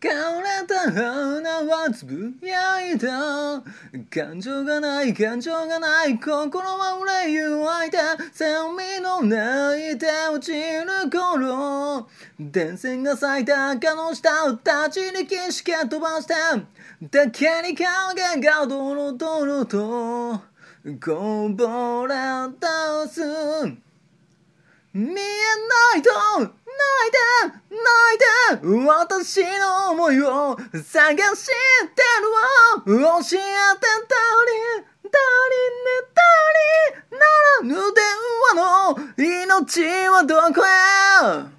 れた花はつぶやいた。感情がない感情がない心は憂い湧いた。セミの泣いて落ちる頃、電線が咲いた赤の下を立ち力しか飛ばした。だけに影がドロドロとこぼれ出す。見えないと泣いて泣いて私の想いを探してるわ。教えて誰ね誰ならぬ電話の命はどこへ。